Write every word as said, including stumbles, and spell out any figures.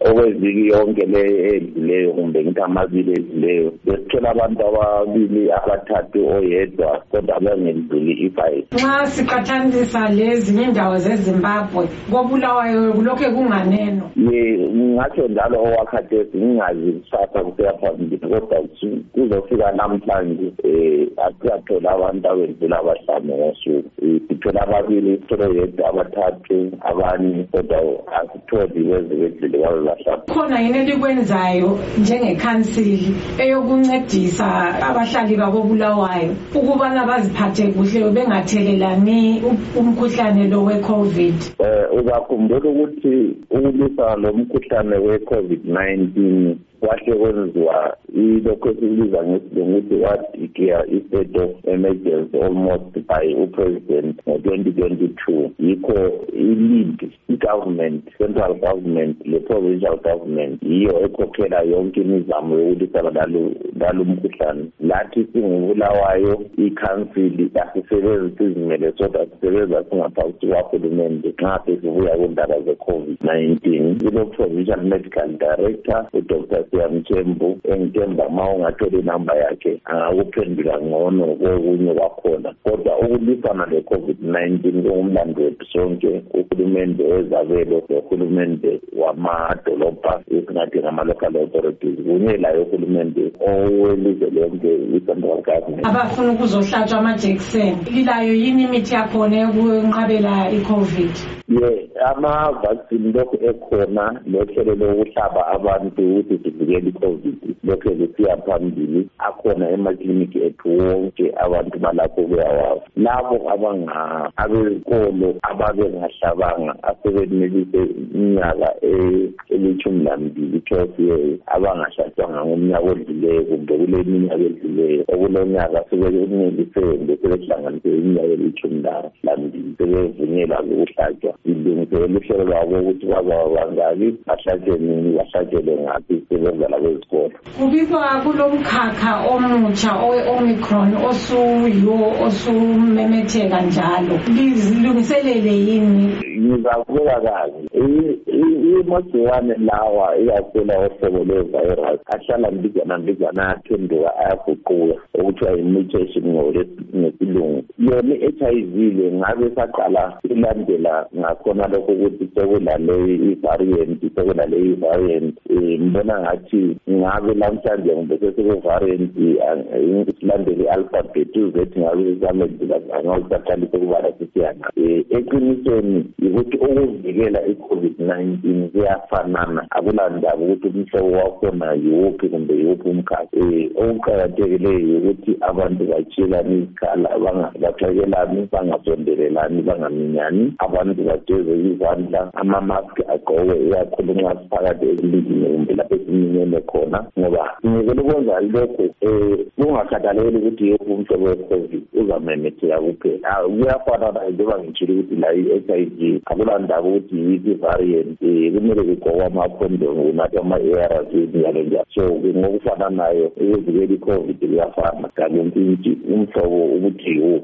okweviki yonke le edluleyo kumbe ngithi amabili edluleyo besithola abantu ababili abathathu oyedwa kodwa bengedluli i-five. Nxa siqhathanisa lezinye indawo zeZimbabwe koBulawayo kulokhe kunganeno. Ye ngatsho njalo owakhathesi ngingazi kusasa kuseya phambili kodwa kuzofika namhlanje um asiyathola abantu abedlula abahlanu ngosuku. Sithola ababili sithola oyedwa abathathu abanye kodwa asitholi bezebedlule babe bahlanu. Khona yini elikwenzayo njengekhansili eyokuncedisa abahlali bakoBulawayo ukubana baziphathe kuhle bengathelelani umkhuhlane lo we-COVID? Eh uzakhumbula ukuthi ukulisa lo mkhuhlane we-COVID nineteen kwahle kwenziwa ilokho esikubiza ngesilungu ukuthi wadeclare i-state of emergency almost by upresident ngo-twenty twenty-two. Yikho i-lead i-government, central government le-provincial government yiyo ekhokhela yonke imizamo yokulwisana lalo mkhuhlane. Lathi singuBulawayo ikhansili asisebenzisi izimele sodwa sisebenza singaphansi kwahulumende nxa sesibuya kundaba ze-COVID nineteen. Kulo-provincial medical director uDr Mthembu engithemba ma ungathola inamba yakhe angakuphendula ngcono kokunye kwakhona. Kodwa ukulwisana le-COVID nineteen kungumlando wethu sonke, uhulumende wezabelo nohulumende wamadolobha esingathi ngama-local authorities kunye layo uhulumende owelizwe lonke i-central government. Abafuna ukuzohlatshwa amajekiseni lilayo yini imithi yakhona yokunqabela i-COVID? Ye ama-vaccine lokhu ekhona lohlelo lokuhlaba abantu ukuthi sivikele i-COVID lokhu lusiya phambili akhona emakliniki ethu wonke abantu balapho kuyawazi. Labo abanga abezikolo ababengahlabanga asebenelise iminyaka elitshumi lambili twelve years abangahlatshwanga ngomnyaka odluleyo kumbe kule minyaka edluleyo okulonyaka sebenelisembe sebehlanganise iminyaka elitshumi lambili sebevunyelwa ukuhlatshwa. Ilungiselele uhlelo lwabo ukuthi bazaba bangaki bahlatshwe nini bahlatshele ngaphi sebenza labezikolo. Kubikwa kulomkhakha omutsha owe-Omicron osuyiwo osumemetheka njalo lizilungiselele yini? Ngizakubeka kazi imagciwane lawa iyasela ohlobo lwe-virus ahlala mbijana mbijana ayaphenduka ayaguquka okuthiwa yi-mutation ngesilungu. Yona i-H I V le ngabe saqala ilandela ngakhona lokho ukuthi sekulale i-variant sekulale i-variant mbona ngathi ngabe namhlanje kumbe sesekuve-variant isilandele i-alphabet uzethi ngabe isamedula angakusaqalisa ukubala sisiyana. Eqinisweni ukuthi ukuvikela i-COVID nineteen kuyafanana akulandaba ukuthi umhlobo wakhona yiwuphi kumbe yiwuphi umkhakha. Okuqakathekileyo ukuthi abantu batshilane izikhala baxekelane bangasondelelani bangaminyani abantu bageze izandla ama-mask agqoke ikakhulu nxa siphakathi ekulindini kumbe lapho esiminyene khona ngoba ngikele ukwenza lokho um kungakhathalekile ukuthi yiwuphi umhlobo we-COVID uzamemetheka kuphela. Kuyafanana njengoba ngitshilo ukuthi la i-H I V akulandaba ukuthi yiphi i-variant kumele kugqokwa ama-condom kunatha ama-A R Vs njalo njalo. So ngokufananayo ukuvikela i-COVID kuyafana kanti umhlobo ukuthi yiwuphi.